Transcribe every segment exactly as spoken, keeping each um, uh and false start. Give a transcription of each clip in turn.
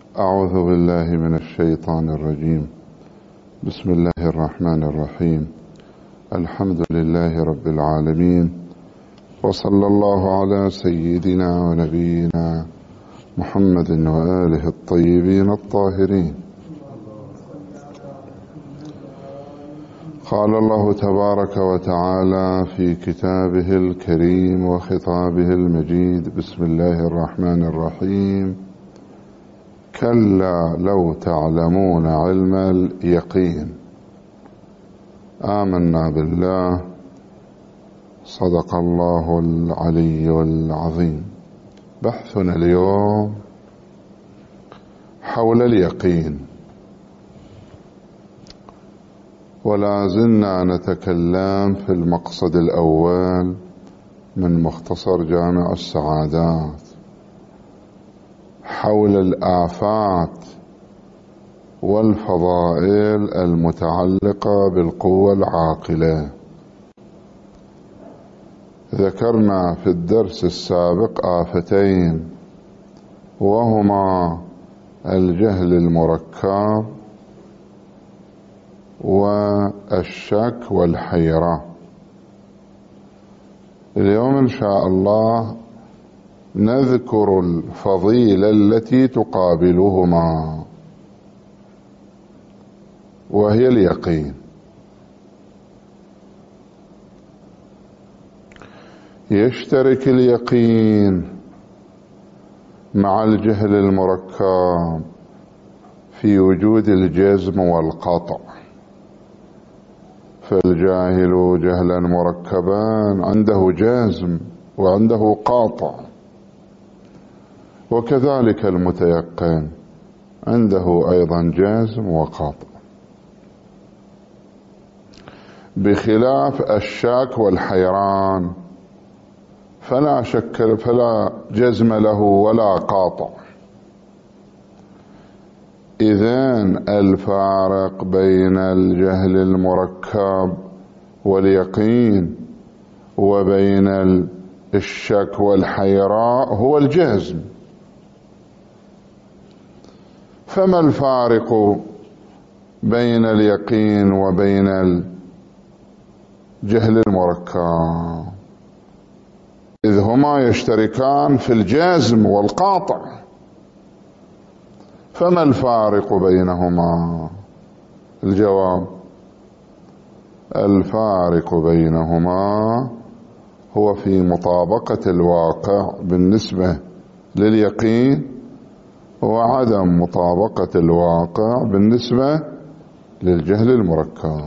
أعوذ بالله من الشيطان الرجيم. بسم الله الرحمن الرحيم. الحمد لله رب العالمين، وصلى الله على سيدنا ونبينا محمد وآله الطيبين الطاهرين. قال الله تبارك وتعالى في كتابه الكريم وخطابه المجيد: بسم الله الرحمن الرحيم. كلا لو تعلمون علم اليقين. آمنا بالله. صدق الله العلي العظيم. بحثنا اليوم حول اليقين، ولا زلنا نتكلم في المقصد الأول من مختصر جامع السعادات حول الآفات والفضائل المتعلقة بالقوة العاقلة. ذكرنا في الدرس السابق آفتين، وهما الجهل المركب والشك والحيرة. اليوم إن شاء الله نذكر الفضيلة التي تقابلهما، وهي اليقين. يشترك اليقين مع الجهل المركب في وجود الجزم والقطع، فالجاهل جهلا مركبا عنده جزم وعنده قاطع، وكذلك المتيقن عنده أيضا جزم وقاطع، بخلاف الشاك والحيران فلا شك فلا جزم له ولا قاطع. إذن الفارق بين الجهل المركب واليقين وبين الشك والحيرة هو الجزم. فما الفارق بين اليقين وبين الجهل المركب؟ إذ هما يشتركان في الجزم والقاطع، فما الفارق بينهما؟ الجواب: الفارق بينهما هو في مطابقة الواقع بالنسبة لليقين، وعدم مطابقة الواقع بالنسبة للجهل المركب.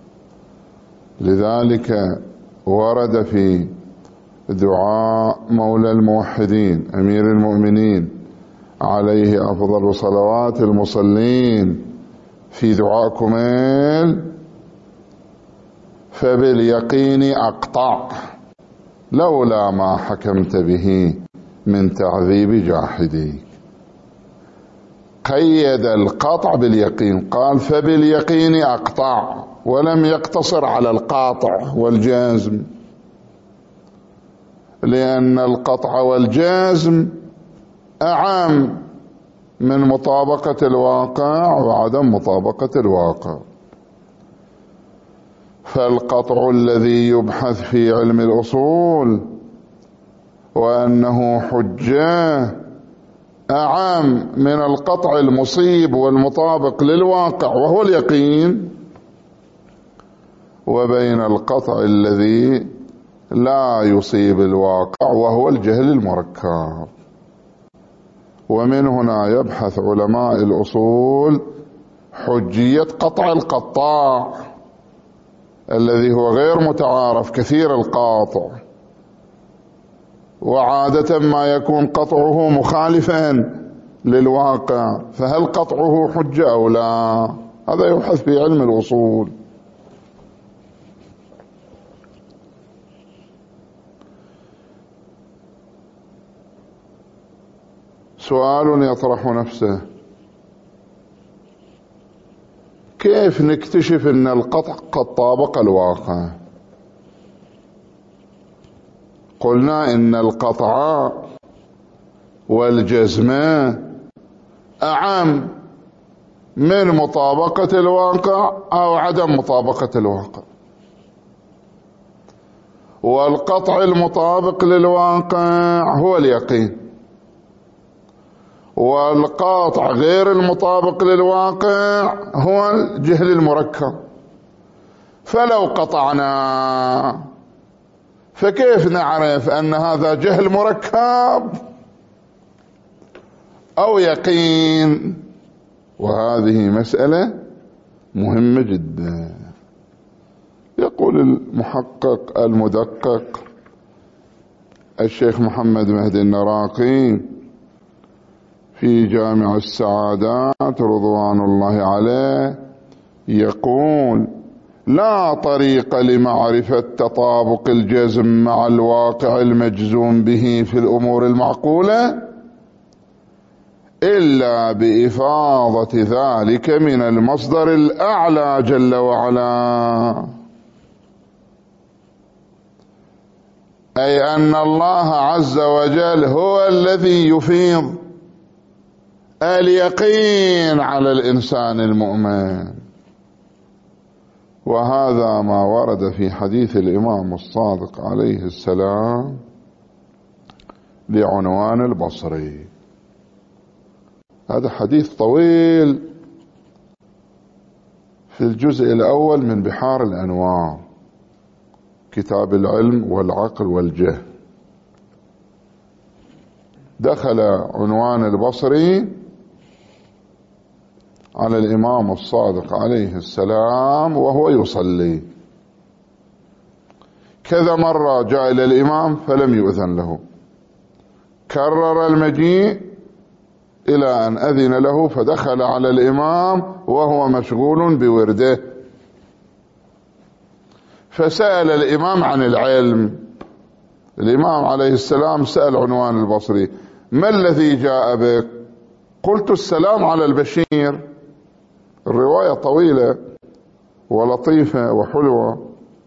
لذلك ورد في دعاء مولى الموحدين أمير المؤمنين عليه أفضل صلوات المصلين في دعاء كميل: فباليقين أقطع لولا ما حكمت به من تعذيب جاحديك. قيد القطع باليقين، قال فباليقين أقطع، ولم يقتصر على القاطع والجازم، لأن القطع والجازم أعم من مطابقة الواقع وعدم مطابقة الواقع. فالقطع الذي يبحث في علم الأصول وأنه حجة أعم من القطع المصيب والمطابق للواقع وهو اليقين، وبين القطع الذي لا يصيب الواقع وهو الجهل المركب. ومن هنا يبحث علماء الأصول حجية قطع القطاع الذي هو غير متعارف، كثير القاطع، وعادة ما يكون قطعه مخالفا للواقع، فهل قطعه حجة أو لا؟ هذا يبحث في علم الأصول. سؤال يطرح نفسه: كيف نكتشف أن القطع قد طابق الواقع؟ قلنا إن القطع والجزم أعم من مطابقة الواقع أو عدم مطابقة الواقع. والقطع المطابق للواقع هو اليقين، والقاطع غير المطابق للواقع هو الجهل المركب. فلو قطعنا فكيف نعرف أن هذا جهل مركب أو يقين؟ وهذه مسألة مهمة جدا. يقول المحقق المدقق الشيخ محمد مهدي النراقي في جامع السعادات رضوان الله عليه، يقول: لا طريق لمعرفة تطابق الجزم مع الواقع المجزوم به في الأمور المعقولة إلا بإفاضة ذلك من المصدر الأعلى جل وعلا، أي أن الله عز وجل هو الذي يفيض اليقين على الإنسان المؤمن. وهذا ما ورد في حديث الإمام الصادق عليه السلام لعنوان البصري. هذا حديث طويل في الجزء الأول من بحار الأنوار، كتاب العلم والعقل والجهل. دخل عنوان البصري على الإمام الصادق عليه السلام وهو يصلي. كذا مرة جاء إلى الإمام فلم يؤذن له، كرر المجيء إلى أن أذن له، فدخل على الإمام وهو مشغول بورده، فسأل الإمام عن العلم. الإمام عليه السلام سأل عنوان البصري: ما الذي جاء بك؟ قلت: السلام على البشير. الرواية طويلة ولطيفة وحلوة.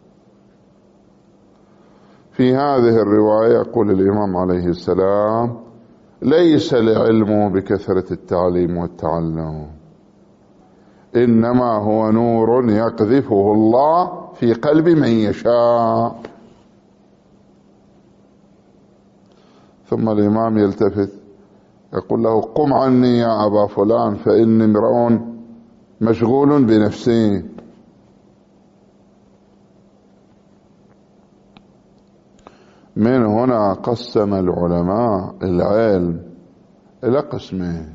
في هذه الرواية يقول الإمام عليه السلام: ليس العلم بكثرة التعليم والتعلم، إنما هو نور يقذفه الله في قلب من يشاء. ثم الإمام يلتفت يقول له: قم عني يا أبا فلان فإني امرؤ مشغول بنفسي. من هنا قسم العلماء العلم إلى قسمين: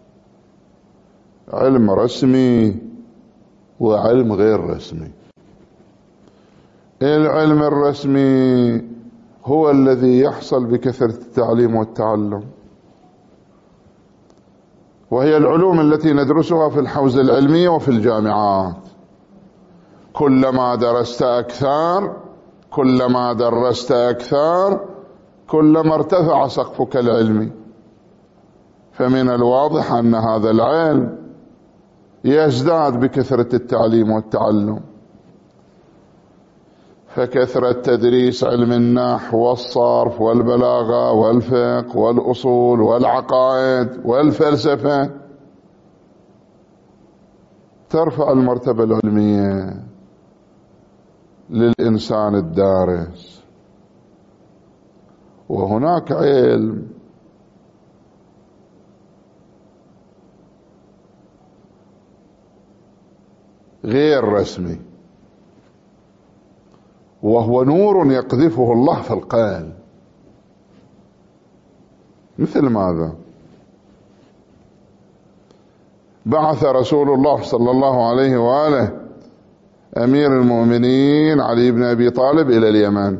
علم رسمي وعلم غير رسمي. العلم الرسمي هو الذي يحصل بكثرة التعليم والتعلم، وهي العلوم التي ندرسها في الحوزة العلمية وفي الجامعات. كلما درست أكثر، كلما درست أكثر، كلما ارتفع سقفك العلمي. فمن الواضح أن هذا العلم يزداد بكثرة التعليم والتعلم. فكثرة تدريس علم النحو والصرف والبلاغة والفقه والأصول والعقائد والفلسفة ترفع المرتبة العلمية للإنسان الدارس. وهناك علم غير رسمي، وهو نور يقذفه الله في القلب. مثل ماذا؟ بعث رسول الله صلى الله عليه وآله أمير المؤمنين علي بن أبي طالب إلى اليمن،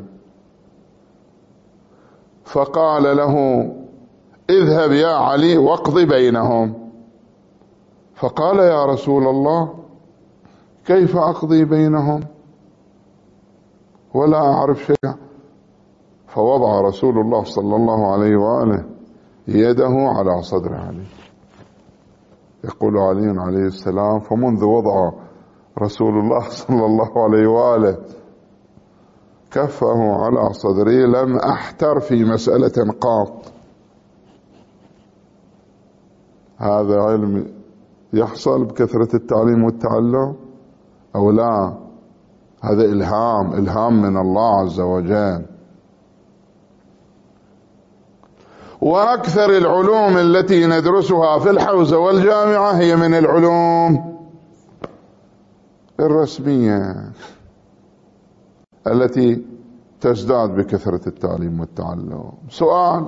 فقال له: اذهب يا علي واقض بينهم. فقال: يا رسول الله، كيف أقضي بينهم ولا أعرف شيئا؟ فوضع رسول الله صلى الله عليه وآله يده على صدر علي. يقول علي عليه السلام: فمنذ وضع رسول الله صلى الله عليه وآله كفه على صدري لم أحتر في مسألة قاط. هذا علم يحصل بكثرة التعليم والتعلم أو لا؟ هذا إلهام، إلهام من الله عز وجل. وأكثر العلوم التي ندرسها في الحوزة والجامعة هي من العلوم الرسمية التي تزداد بكثرة التعليم والتعلم. سؤال: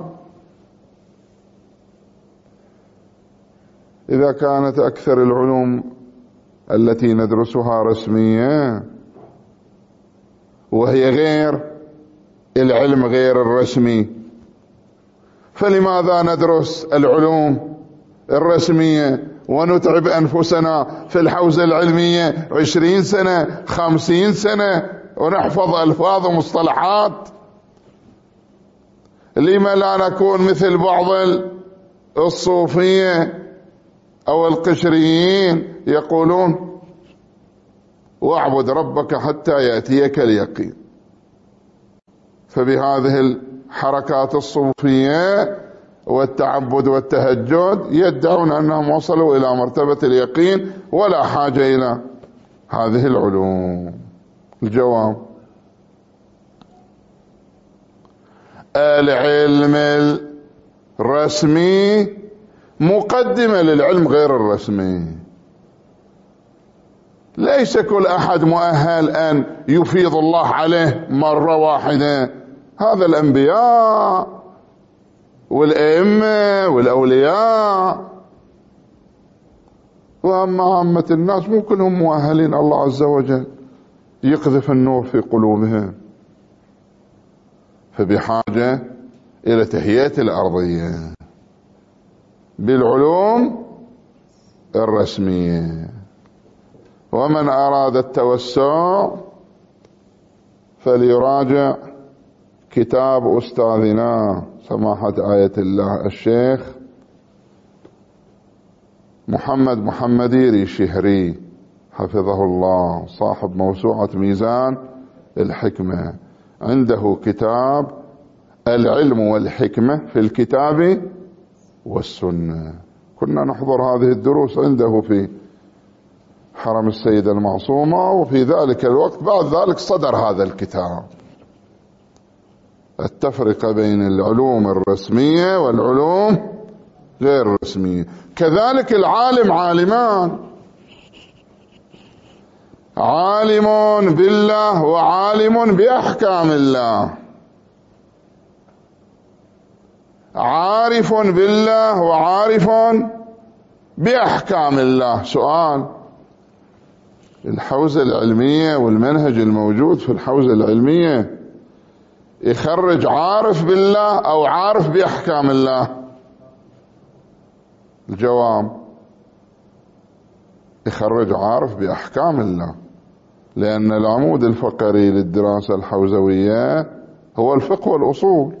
إذا كانت أكثر العلوم التي ندرسها رسمية وهي غير العلم غير الرسمي، فلماذا ندرس العلوم الرسمية ونتعب أنفسنا في الحوزة العلمية عشرين سنة خمسين سنة ونحفظ ألفاظ ومصطلحات؟ لما لا نكون مثل بعض الصوفية أو القشريين يقولون: واعبد ربك حتى يأتيك اليقين. فبهذه الحركات الصوفية والتعبد والتهجد يدعون أنهم وصلوا إلى مرتبة اليقين ولا حاجة إلى هذه العلوم. الجواب: العلم الرسمي مقدمة للعلم غير الرسمي. ليس كل أحد مؤهل أن يفيض الله عليه مرة واحدة. هذا الأنبياء والأئمة والأولياء، وأما عامة الناس مو كلهم مؤهلين الله عز وجل يقذف النور في قلوبهم. فبحاجة إلى تهيئة الأرضية بالعلوم الرسمية. ومن أراد التوسع فليراجع كتاب أستاذنا سماحة آية الله الشيخ محمد محمدي الشهري حفظه الله، صاحب موسوعة ميزان الحكمة. عنده كتاب العلم والحكمة في الكتاب والسنة. كنا نحضر هذه الدروس عنده في حرم السيدة المعصومة، وفي ذلك الوقت بعد ذلك صدر هذا الكتاب، التفرقة بين العلوم الرسمية والعلوم غير الرسمية. كذلك العالم عالمان: عالم بالله وعالم بأحكام الله، عارف بالله وعارف بأحكام الله. سؤال: الحوزة العلمية والمنهج الموجود في الحوزة العلمية يخرج عارف بالله أو عارف بأحكام الله؟ الجواب: يخرج عارف بأحكام الله، لأن العمود الفقري للدراسة الحوزوية هو الفقه والأصول.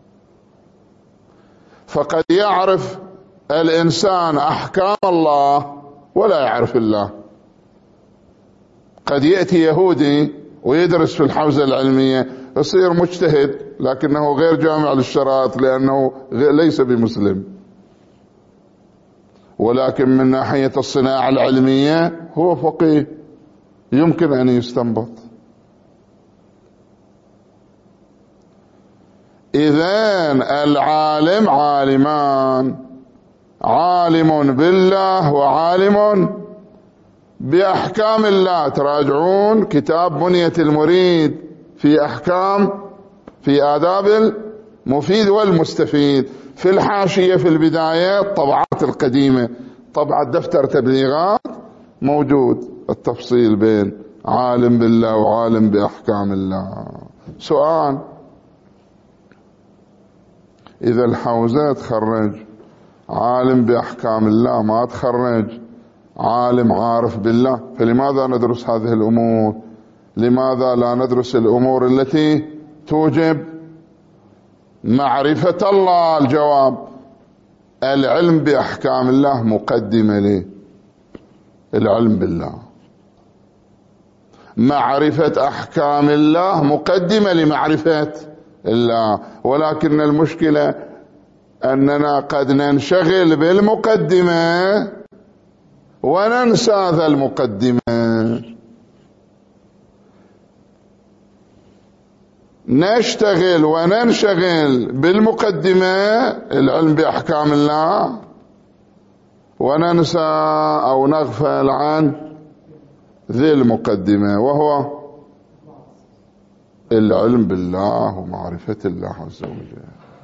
فقد يعرف الإنسان أحكام الله ولا يعرف الله. قد يأتي يهودي ويدرس في الحوزة العلمية يصير مجتهد لكنه غير جامع للشرائط لأنه ليس بمسلم، ولكن من ناحية الصناعة العلمية هو فقيه يمكن أن يستنبط. إذن العالم عالمان: عالم بالله وعالم بأحكام الله. تراجعون كتاب بنية المريد في أحكام في آداب المفيد والمستفيد، في الحاشية في البداية الطبعات القديمة، طبعة دفتر تبليغات، موجود التفصيل بين عالم بالله وعالم بأحكام الله. سؤال: إذا الحوزة تخرج عالم بأحكام الله ما تخرج عالم عارف بالله، فلماذا ندرس هذه الأمور؟ لماذا لا ندرس الأمور التي توجب معرفة الله؟ الجواب: العلم بأحكام الله مقدمة لي العلم بالله، معرفة أحكام الله مقدمة لمعرفة الله. ولكن المشكلة أننا قد ننشغل بالمقدمة وننسى ذا المقدمة، نشتغل وننشغل بالمقدمة العلم بأحكام الله، وننسى أو نغفل عن ذي المقدمة وهو العلم بالله ومعرفة الله عز وجل.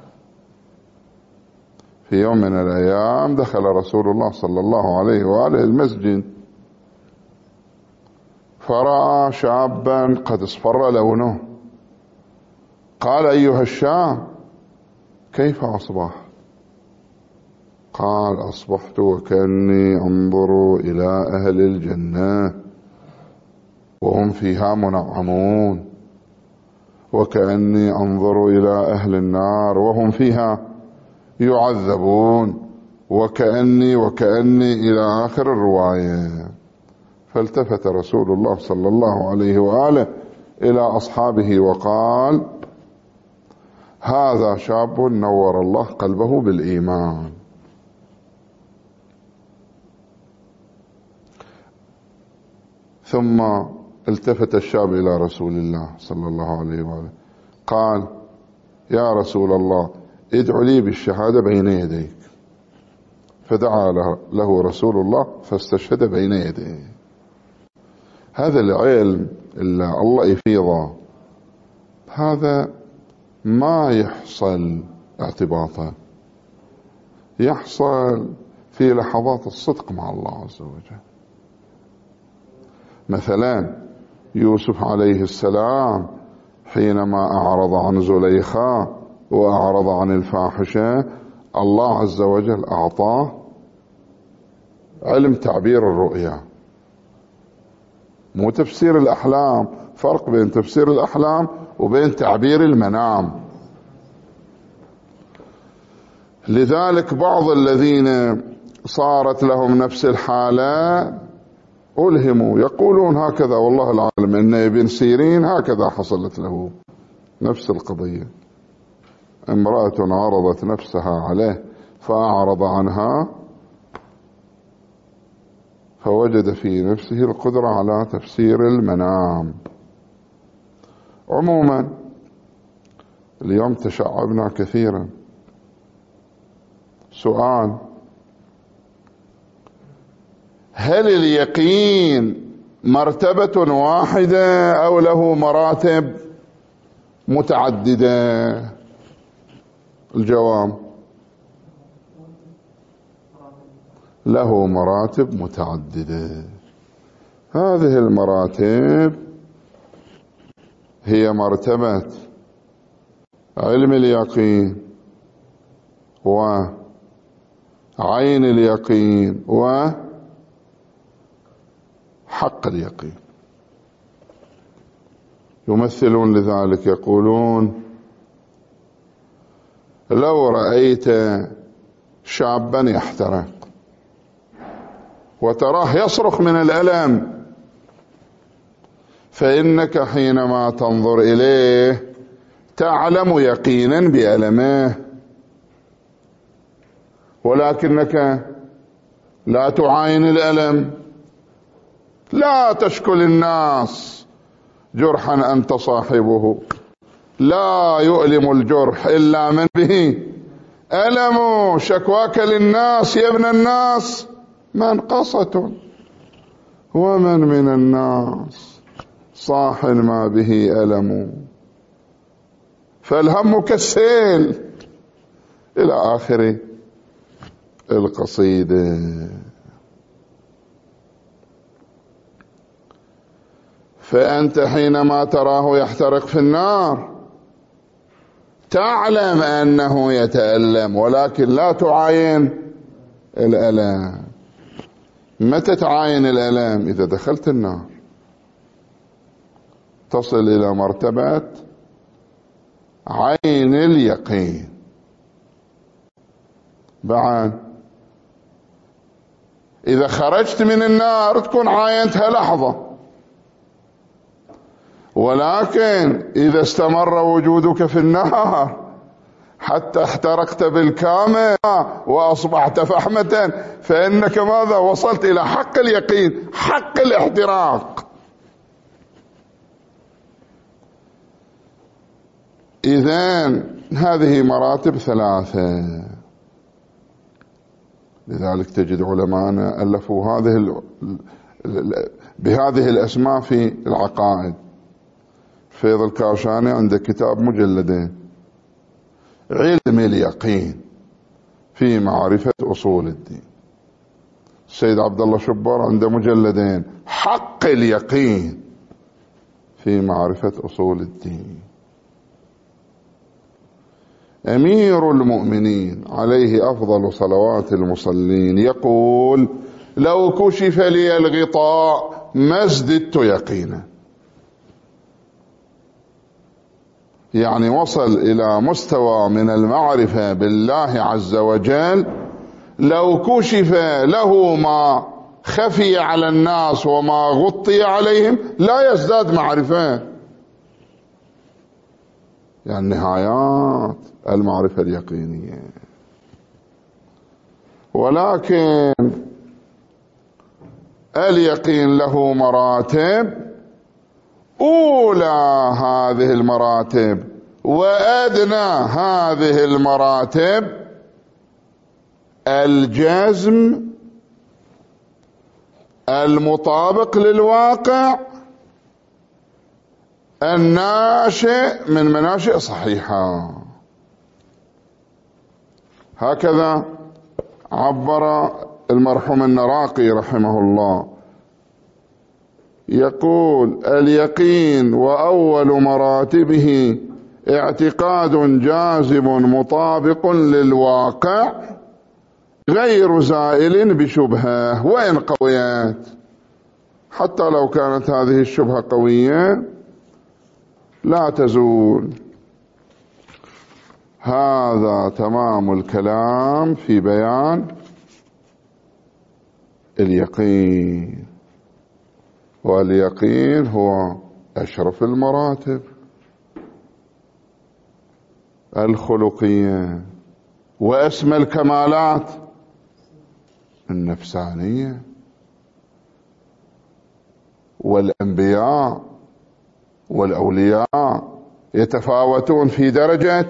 في يوم من الأيام دخل رسول الله صلى الله عليه وآله المسجد، فرأى شابا قد اصفر لونه، قال: أيها الشاب كيف أصبح؟ قال: أصبحت وكأني أنظر إلى أهل الجنة وهم فيها منعمون، وكأني أنظر إلى أهل النار وهم فيها يعذبون، وكأني وكأني إلى آخر الرواية. فالتفت رسول الله صلى الله عليه وآله إلى أصحابه وقال: هذا شاب نور الله قلبه بالإيمان. ثم التفت الشاب إلى رسول الله صلى الله عليه وآله قال: يا رسول الله ادع لي بالشهادة بين يديك. فدعا له رسول الله فاستشهد بين يديه. هذا العلم اللي الله يفيضه هذا ما يحصل اعتباطا، يحصل في لحظات الصدق مع الله عز وجل. مثلا يوسف عليه السلام حينما أعرض عن زليخا وأعرض عن الفاحشة، الله عز وجل أعطاه علم تعبير الرؤيا، مو تفسير الأحلام. فرق بين تفسير الأحلام وبين تعبير المنام. لذلك بعض الذين صارت لهم نفس الحالة ألهموا يقولون هكذا، والله العالم إن ابن سيرين هكذا حصلت له نفس القضية. امرأة عرضت نفسها عليه فأعرض عنها، فوجد في نفسه القدرة على تفسير المنام. عموما اليوم تشعبنا كثيرا. سؤال: هل اليقين مرتبة واحدة أو له مراتب متعددة؟ الجواب: له مراتب متعددة. هذه المراتب هي مرتبة علم اليقين، وعين اليقين، وحق اليقين. يمثلون لذلك يقولون: لو رأيت شابا يحترق وتراه يصرخ من الألم، فإنك حينما تنظر إليه تعلم يقينا بألمه، ولكنك لا تعاين الألم. لا تشكل الناس جرحا أنت صاحبه، لا يؤلم الجرح إلا من به ألم. شكواك للناس يا ابن الناس منقصة، ومن من الناس صاح ما به ألم، فالهم كالسيل، إلى آخر القصيدة. فأنت حينما تراه يحترق في النار تعلم أنه يتألم، ولكن لا تعاين الألم. متى تعاين الألم؟ إذا دخلت النار تصل إلى مرتبة عين اليقين. بعد إذا خرجت من النار تكون عاينتها لحظة، ولكن إذا استمر وجودك في النار حتى احترقت بالكامل وأصبحت فحمة، فإنك ماذا؟ وصلت إلى حق اليقين، حق الاحتراق. إذن هذه مراتب ثلاثة. لذلك تجد علماءنا ألفوا هذه ال... بهذه الأسماء في العقائد. فيض الكاشاني عنده كتاب مجلدين، علم اليقين في معرفة أصول الدين. السيد عبد الله شبار عنده مجلدين، حق اليقين في معرفة أصول الدين. أمير المؤمنين عليه أفضل صلوات المصلين يقول: لو كشف لي الغطاء ما ازددت يقينا. يعني وصل إلى مستوى من المعرفة بالله عز وجل، لو كشف له ما خفي على الناس وما غطي عليهم لا يزداد معرفة. يعني نهايات المعرفة اليقينية. ولكن اليقين له مراتب، أولى هذه المراتب وأدنى هذه المراتب الجزم المطابق للواقع الناشئ من مناشئ صحيحة. هكذا عبر المرحوم النراقي رحمه الله، يقول: اليقين وأول مراتبه اعتقاد جازم مطابق للواقع غير زائل بشبهة وإن قويت. حتى لو كانت هذه الشبهة قوية لا تزول. هذا تمام الكلام في بيان اليقين. واليقين هو أشرف المراتب الخلقية وأسمى الكمالات النفسانية. والأنبياء والأولياء يتفاوتون في درجة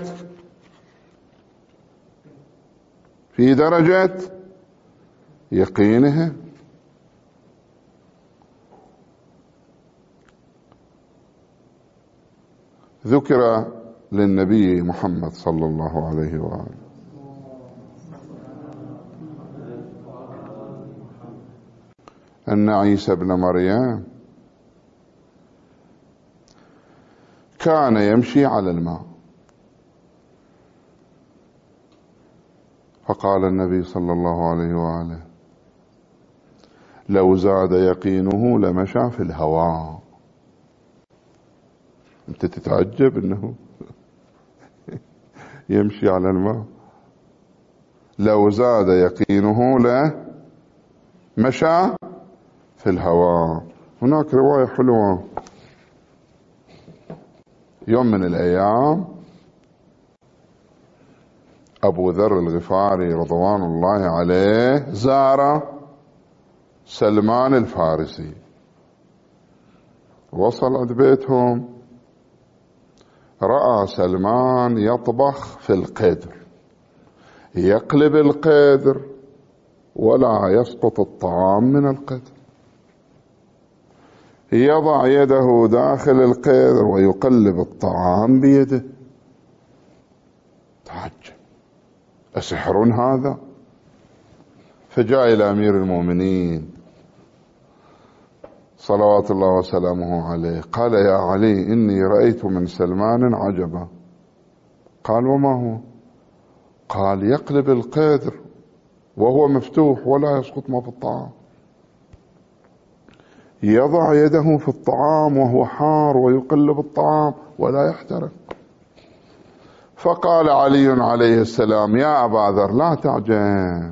في درجة يقينه. ذكر للنبي محمد صلى الله عليه وآله أن عيسى ابن مريم كان يمشي على الماء، فقال النبي صلى الله عليه وآله: لو زاد يقينه لمشى في الهواء. أنت تتعجب أنه يمشي على الماء. لو زاد يقينه لمشى في الهواء. هناك رواية حلوة، يوم من الأيام أبو ذر الغفاري رضوان الله عليه زار سلمان الفارسي، وصل عند بيتهم، رأى سلمان يطبخ في القدر، يقلب القدر ولا يسقط الطعام من القدر، يضع يده داخل القدر ويقلب الطعام بيده. تعجب، أسحر هذا؟ فجاء إلى أمير المؤمنين صلوات الله وسلامه عليه، قال: يا علي، إني رأيت من سلمان عجبا. قال: وما هو؟ قال: يقلب القدر وهو مفتوح ولا يسقط ما في الطعام، يضع يده في الطعام وهو حار ويقلب الطعام ولا يحترق. فقال علي عليه السلام: يا أبا ذر، لا تعجب،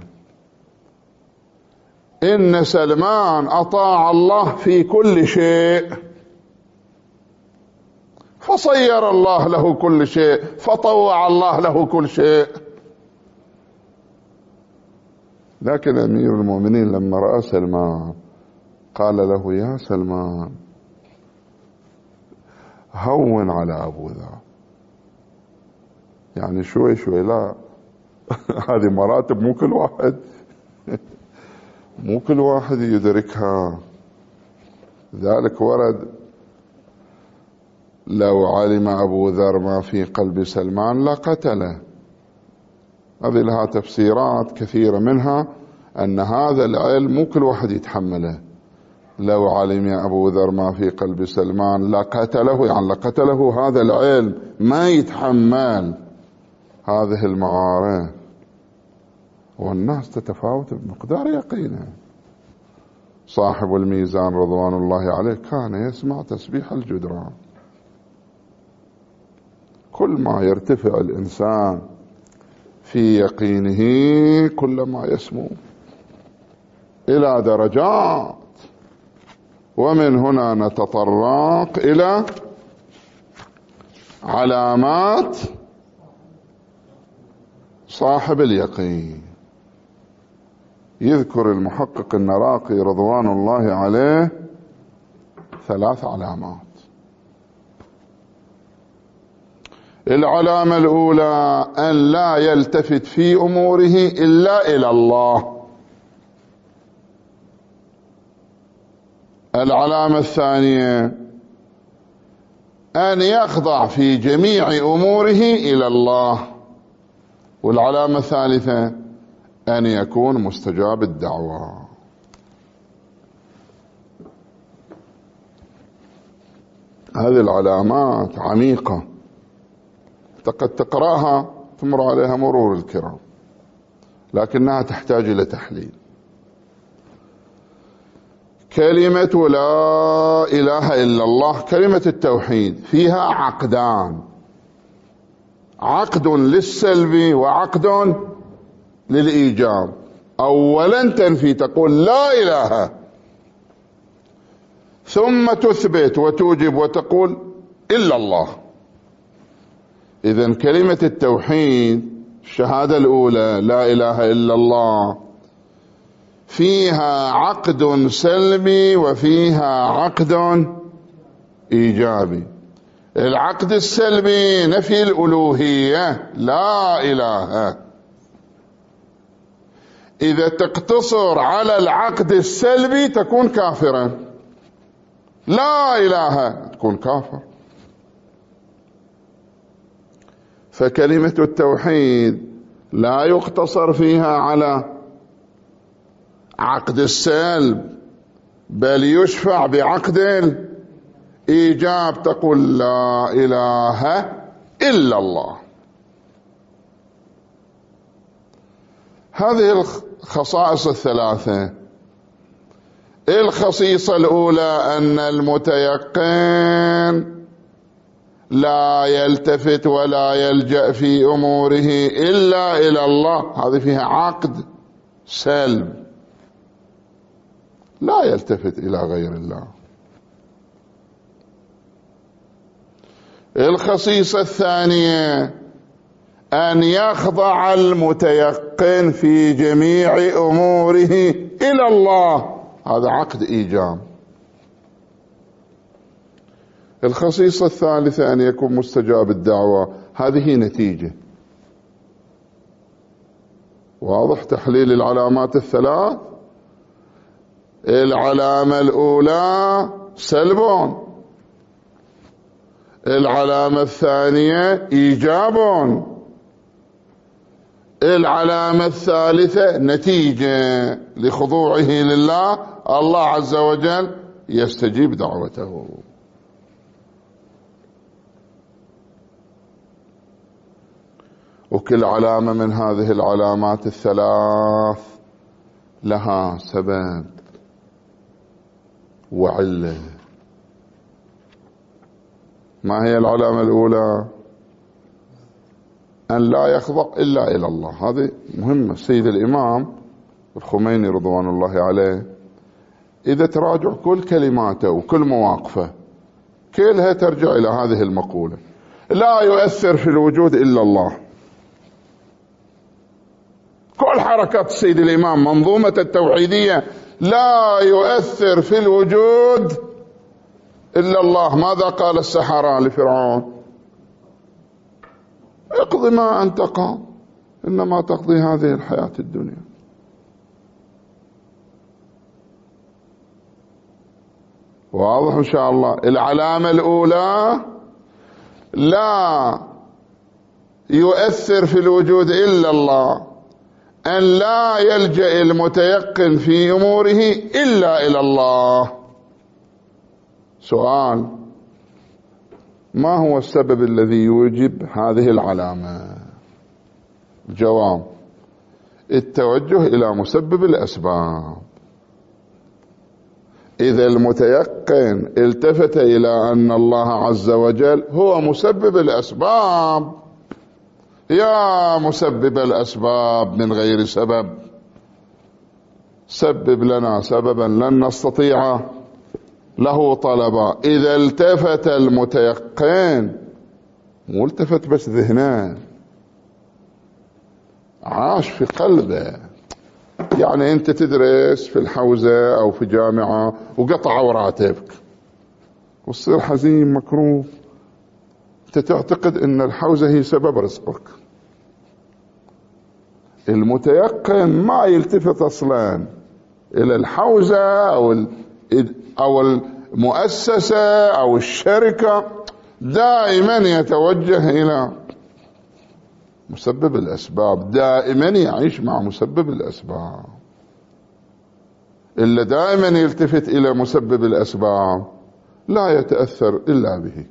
إن سلمان أطاع الله في كل شيء، فصير الله له كل شيء، فطوع الله له كل شيء. لكن أمير المؤمنين لما رأى سلمان قال له: يا سلمان هون على أبو ذر، يعني شوي شوي، لا هذه مراتب مو كل واحد مو كل واحد يدركها. ذلك ورد: لو علم أبو ذر ما في قلب سلمان لقتله. هذه لها تفسيرات كثيرة، منها أن هذا العلم مو كل واحد يتحمله. لو علم أبو ذر ما في قلب سلمان لقتله، يعني لقتله هذا العلم، ما يتحمل هذه المعارف. والناس تتفاوت بمقدار يقينه. صاحب الميزان رضوان الله عليه كان يسمع تسبيح الجدران. كل ما يرتفع الإنسان في يقينه كلما يسمو إلى درجات. ومن هنا نتطرق إلى علامات صاحب اليقين. يذكر المحقق النراقي رضوان الله عليه ثلاث علامات. العلامة الأولى أن لا يلتفت في أموره إلا إلى الله. العلامة الثانية أن يخضع في جميع أموره إلى الله. والعلامة الثالثة أن يكون مستجاب الدعوة. هذه العلامات عميقة، قد تقرأها تمر عليها مرور الكرام، لكنها تحتاج إلى تحليل. كلمة لا إله إلا الله، كلمة التوحيد، فيها عقدان: عقد للسلب وعقد للإيجاب. أولا تنفي، تقول لا إله، ثم تثبت وتوجب وتقول إلا الله. إذن كلمة التوحيد، الشهادة الأولى لا إله إلا الله، فيها عقد سلبي وفيها عقد إيجابي. العقد السلبي نفي الألوهية، لا إله. إذا تقتصر على العقد السلبي تكون كافرا، لا إله تكون كافر. فكلمة التوحيد لا يقتصر فيها على عقد السلب، بل يشفع بعقد الإيجاب، تقول لا إله إلا الله. هذه الخصائص الثلاثة. الخصيصة الأولى أن المتيقن لا يلتفت ولا يلجأ في أموره إلا إلى الله. هذه فيها عقد سلب، لا يلتفت إلى غير الله. الخصيصة الثانية أن يخضع المتيقن في جميع أموره إلى الله، هذا عقد إيجاب. الخصيصة الثالثة أن يكون مستجاب الدعوة، هذه نتيجة. واضح تحليل العلامات الثلاث؟ العلامة الأولى سلب، العلامة الثانية إيجاب، العلامة الثالثة نتيجة لخضوعه لله، الله عز وجل يستجيب دعوته. وكل علامة من هذه العلامات الثلاث لها سبب وعلة. ما هي العلامة الأولى؟ أن لا يخضع إلا إلى الله. هذه مهمة. سيد الإمام الخميني رضوان الله عليه إذا تراجع كل كلماته وكل مواقفه كلها ترجع إلى هذه المقولة: لا يؤثر في الوجود إلا الله. كل حركات السيد الإمام منظومة التوحيدية: لا يؤثر في الوجود إلا الله. ماذا قال السحرة لفرعون؟ اقضي ما أنت قاض، إنما تقضي هذه الحياة الدنيا. واضح إن شاء الله. العلامة الأولى: لا يؤثر في الوجود إلا الله، أن لا يلجأ المتيقن في أموره إلا إلى الله. سؤال: ما هو السبب الذي يوجب هذه العلامة؟ الجواب: التوجه إلى مسبب الأسباب. إذا المتيقن التفت إلى أن الله عز وجل هو مسبب الأسباب: يا مسبب الأسباب من غير سبب، سبب لنا سببا لن نستطيع له طلبا. إذا التفت المتيقن، مو التفت بس ذهنه، عاش في قلبه. يعني أنت تدرس في الحوزة أو في جامعة وقطعوا راتبك وتصير حزين مكروب، أنت تعتقد أن الحوزة هي سبب رزقك. المتيقن ما يلتفت أصلا إلى الحوزة أو أو المؤسسة أو الشركة، دائما يتوجه إلى مسبب الأسباب، دائما يعيش مع مسبب الأسباب. إلا دائما يلتفت إلى مسبب الأسباب لا يتأثر إلا به.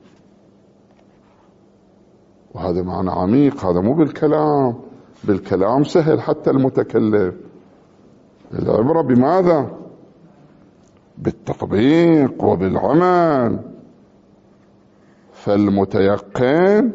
وهذا معنى عميق، هذا مو بالكلام، بالكلام سهل حتى المتكلم. العبرة بماذا؟ بالتطبيق وبالعمل. فالمتيقن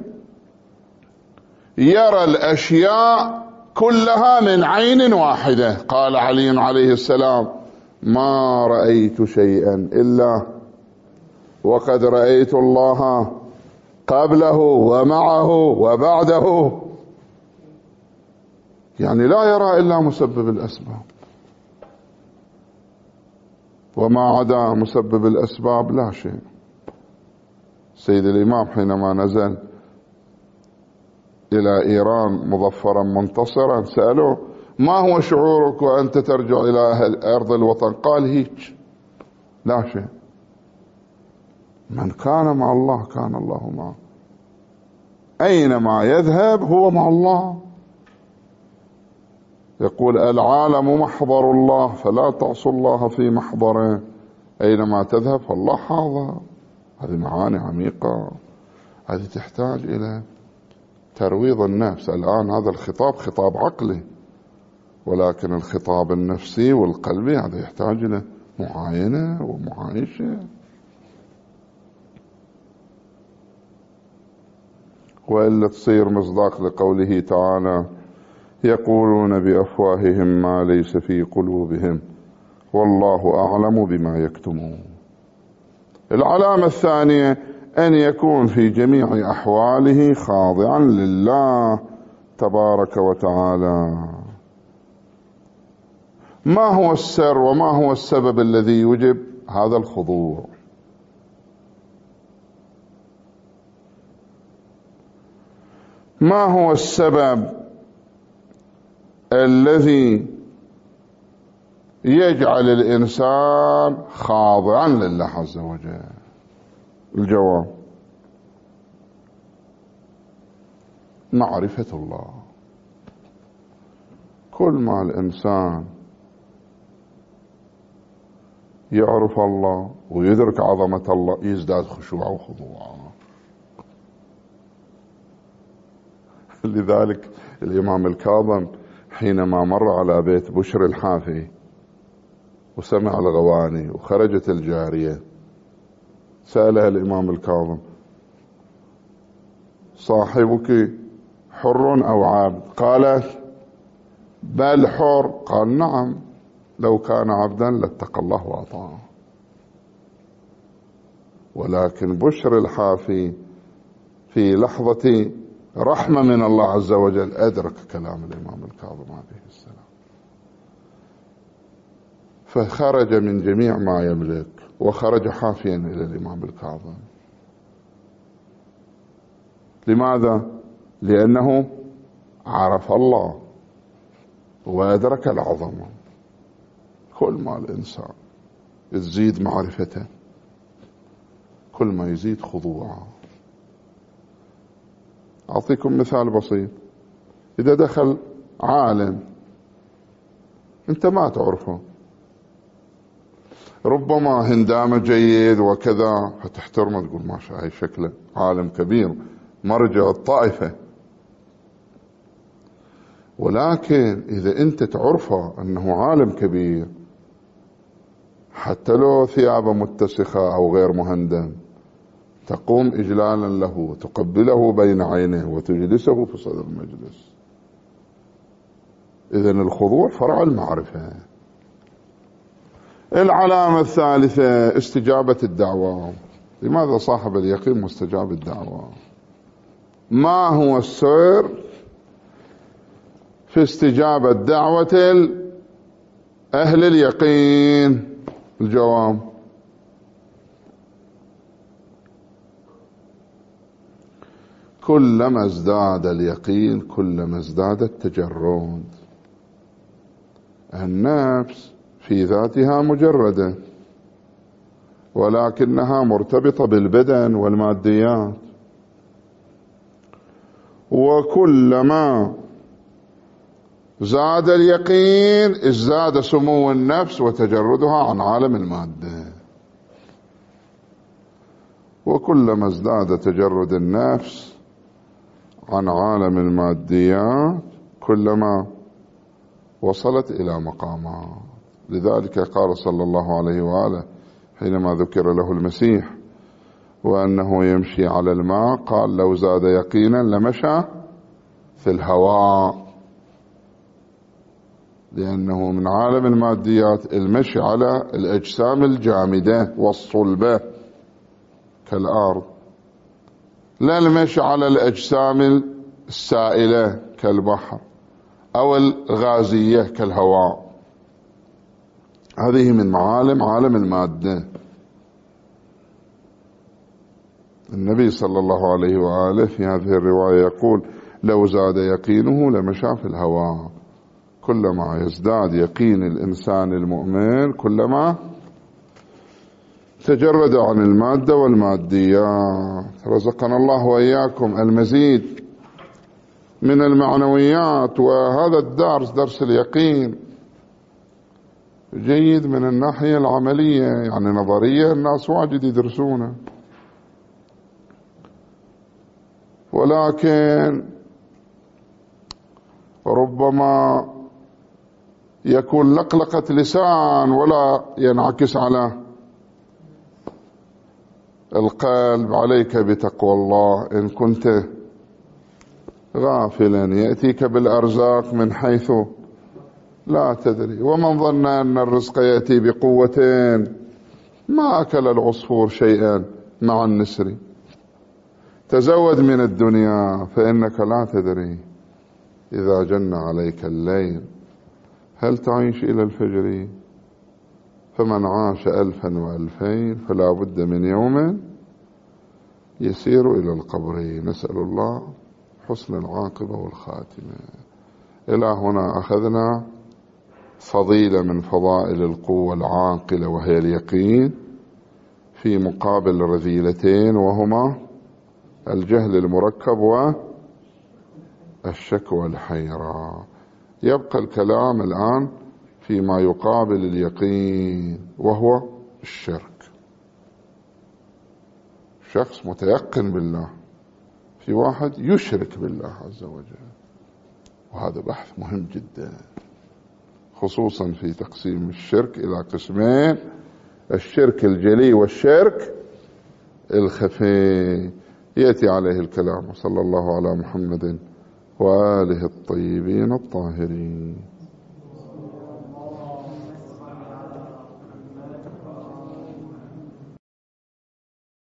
يرى الأشياء كلها من عين واحدة. قال علي عليه السلام: ما رأيت شيئا إلا وقد رأيت الله قبله ومعه وبعده. يعني لا يرى إلا مسبب الأسباب، وما عدا مسبب الأسباب لا شيء. سيد الإمام حينما نزل إلى إيران مظفرا منتصرا سألوه: ما هو شعورك وأنت ترجع إلى أهل أرض الوطن؟ قال: هيك، لا شيء. من كان مع الله كان الله معه، أينما يذهب هو مع الله. يقول: العالم محضر الله فلا تعصوا الله في محضره، أينما تذهب فالله حاضر. هذه معاني عميقة، هذه تحتاج إلى ترويض النفس. الآن هذا الخطاب خطاب عقلي، ولكن الخطاب النفسي والقلبي هذا يحتاج إلى معاينة ومعايشة. وإلا تصير مصداق لقوله تعالى: يقولون بأفواههم ما ليس في قلوبهم والله أعلم بما يكتمون. العلامة الثانية: أن يكون في جميع أحواله خاضعا لله تبارك وتعالى. ما هو السر وما هو السبب الذي يوجب هذا الخضوع؟ ما هو السبب الذي يجعل الإنسان خاضعا لله عز وجل؟ الجواب: معرفة الله. كل ما الإنسان يعرف الله ويدرك عظمة الله يزداد خشوعا وخضوعا. لذلك الإمام الكاظم حينما مر على بيت بشر الحافي وسمع الغواني وخرجت الجارية، سألها الإمام الكاظم: صاحبك حر أو عبد؟ قالت: بل حر. قال: نعم، لو كان عبدا لاتقى الله وأطاعه. ولكن بشر الحافي في لحظة رحمة من الله عز وجل أدرك كلام الإمام الكاظم عليه السلام، فخرج من جميع ما يملك وخرج حافيا إلى الإمام الكاظم. لماذا؟ لأنه عرف الله وأدرك العظمة. كل ما الإنسان تزيد معرفته كل ما يزيد خضوعه. أعطيكم مثال بسيط. إذا دخل عالم أنت ما تعرفه، ربما هندامه جيد وكذا فتحترمه تقول ما شاء الله شكله عالم كبير مرجع الطائفة، ولكن إذا أنت تعرفه أنه عالم كبير حتى لو ثيابه متسخة أو غير مهندم تقوم إجلالا له، تقبله بين عينه وتجلسه في صدر المجلس. إذن الخضوع فرع المعرفة. العلامة الثالثة استجابة الدعوة. لماذا صاحب اليقين مستجاب الدعوة؟ ما هو السر في استجابة دعوة أهل اليقين؟ الجواب: كلما ازداد اليقين كلما ازداد التجرد. النفس في ذاتها مجردة ولكنها مرتبطة بالبدن والماديات، وكلما زاد اليقين ازداد سمو النفس وتجردها عن عالم المادة، وكلما ازداد تجرد النفس عن عالم الماديات كلما وصلت إلى مقامات. لذلك قال صلى الله عليه وآله حينما ذكر له المسيح وأنه يمشي على الماء قال: لو زاد يقينا لمشى في الهواء، لأنه من عالم الماديات المشي على الأجسام الجامدة والصلبة كالأرض، لا المشي على الأجسام السائلة كالبحر أو الغازية كالهواء. هذه من معالم عالم المادة. النبي صلى الله عليه وآله في هذه الرواية يقول: لو زاد يقينه لمشى في الهواء. كلما يزداد يقين الإنسان المؤمن كلما تجرد عن المادة والماديات. رزقنا الله وإياكم المزيد من المعنويات. وهذا الدرس درس اليقين جيد من الناحية العملية، يعني نظرية الناس واجد يدرسونه، ولكن ربما يكون لقلقة لسان ولا ينعكس على القلب. عليك بتقوى الله. إن كنت غافلا يأتيك بالأرزاق من حيث لا تدري، ومن ظن أن الرزق يأتي بقوتين ما أكل العصفور شيئا مع النسر. تزود من الدنيا فإنك لا تدري إذا جن عليك الليل هل تعيش إلى الفجر. فمن عاش ألفا وألفين فلا بد من يوم يسير إلى القبر. نسأل الله حسن العاقبة والخاتمة. إلى هنا أخذنا فضيلة من فضائل القوة العاقلة وهي اليقين، في مقابل رذيلتين وهما الجهل المركب والشك والحيرة. يبقى الكلام الآن فيما يقابل اليقين وهو الشرك. شخص متيقن بالله، في واحد يشرك بالله عز وجل، وهذا بحث مهم جدا، خصوصا في تقسيم الشرك إلى قسمين: الشرك الجلي والشرك الخفي. يأتي عليه الكلام. صلى الله على محمد وآله الطيبين الطاهرين.